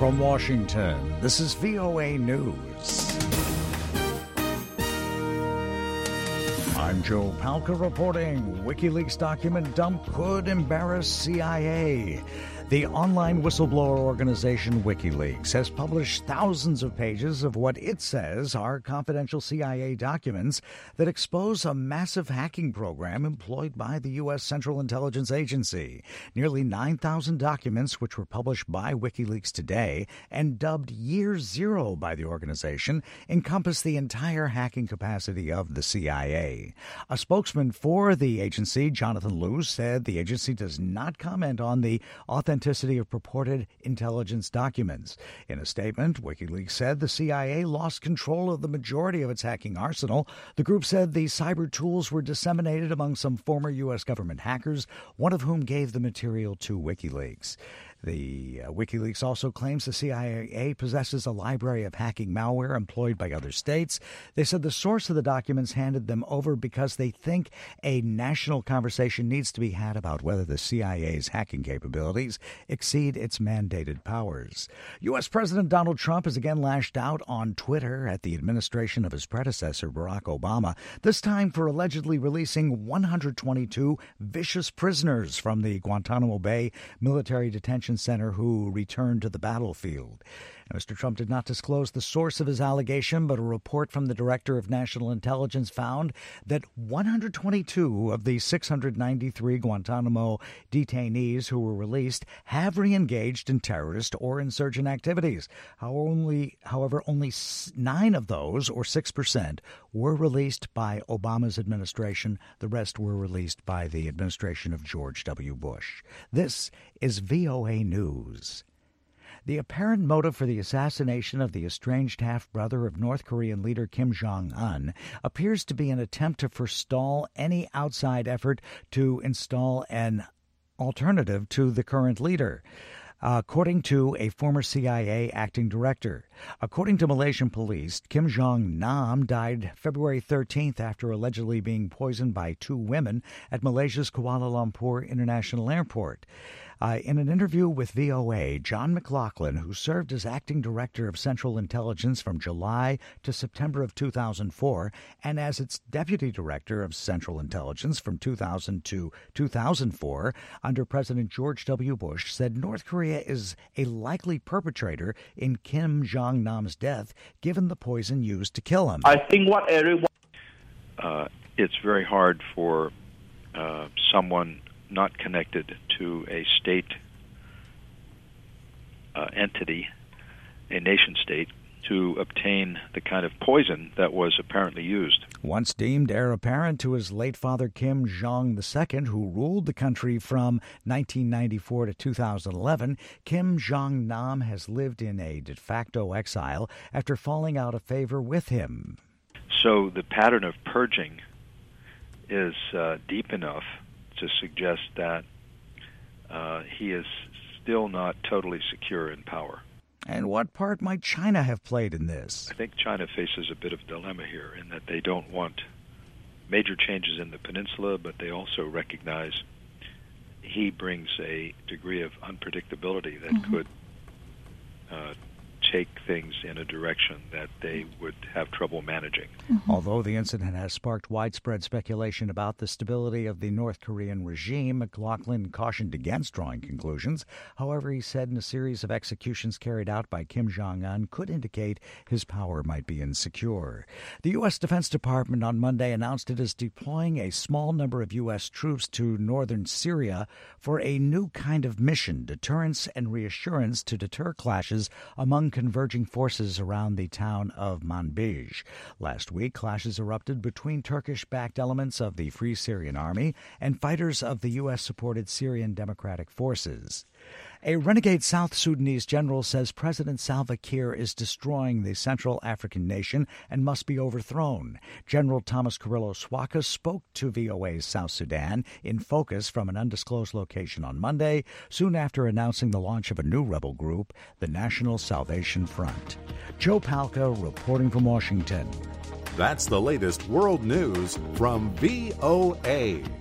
From Washington, this is VOA News. I'm Joe Palca reporting. WikiLeaks document dump could embarrass CIA. The online whistleblower organization WikiLeaks has published thousands of pages of what it says are confidential CIA documents that expose a massive hacking program employed by the U.S. Central Intelligence Agency. Nearly 9,000 documents, which were published by WikiLeaks today and dubbed Year Zero by the organization, encompass the entire hacking capacity of the CIA. A spokesman for the agency, Jonathan Liu, said the agency does not comment on the authenticity of purported intelligence documents. In a statement, WikiLeaks said the CIA lost control of the majority of its hacking arsenal. The group said the cyber tools were disseminated among some former U.S. government hackers, one of whom gave the material to WikiLeaks. The WikiLeaks also claims the CIA possesses a library of hacking malware employed by other states. They said the source of the documents handed them over because they think a national conversation needs to be had about whether the CIA's hacking capabilities exceed its mandated powers. U.S. President Donald Trump has again lashed out on Twitter at the administration of his predecessor, Barack Obama, this time for allegedly releasing 122 vicious prisoners from the Guantanamo Bay military detention center who returned to the battlefield. Now, Mr. Trump did not disclose the source of his allegation, but a report from the Director of National Intelligence found that 122 of the 693 Guantanamo detainees who were released have re-engaged in terrorist or insurgent activities. However, only 9 of those, or 6%, were released by Obama's administration. The rest were released by the administration of George W. Bush. This is VOA News. The apparent motive for the assassination of the estranged half-brother of North Korean leader Kim Jong-un appears to be an attempt to forestall any outside effort to install an alternative to the current leader, according to a former CIA acting director. According to Malaysian police, Kim Jong-nam died February 13th after allegedly being poisoned by 2 women at Malaysia's Kuala Lumpur International Airport. In an interview with VOA, John McLaughlin, who served as acting director of Central Intelligence from July to September of 2004 and as its deputy director of Central Intelligence from 2000 to 2004 under President George W. Bush, said North Korea is a likely perpetrator in Kim Jong-nam's death, given the poison used to kill him. I think what everyone... It's very hard for someone not connected to a state entity, a nation state, to obtain the kind of poison that was apparently used. Once deemed heir apparent to his late father Kim Jong II, who ruled the country from 1994 to 2011, Kim Jong-nam has lived in a de facto exile after falling out of favor with him. So the pattern of purging is deep enough to suggest that he is still not totally secure in power. And what part might China have played in this? I think China faces a bit of a dilemma here in that they don't want major changes in the peninsula, but they also recognize he brings a degree of unpredictability that could take things in a direction that they would have trouble managing. Although the incident has sparked widespread speculation about the stability of the North Korean regime, McLaughlin cautioned against drawing conclusions. However, he said in a series of executions carried out by Kim Jong-un could indicate his power might be insecure. The U.S. Defense Department on Monday announced it is deploying a small number of U.S. troops to northern Syria for a new kind of mission, deterrence and reassurance to deter clashes among converging forces around the town of Manbij. Last week, clashes erupted between Turkish-backed elements of the Free Syrian Army and fighters of the U.S.-supported Syrian Democratic Forces. A renegade South Sudanese general says President Salva Kiir is destroying the Central African nation and must be overthrown. General Thomas Carrillo Swaka spoke to VOA's South Sudan in Focus from an undisclosed location on Monday, soon after announcing the launch of a new rebel group, the National Salvation Front. Joe Palca reporting from Washington. That's the latest world news from VOA.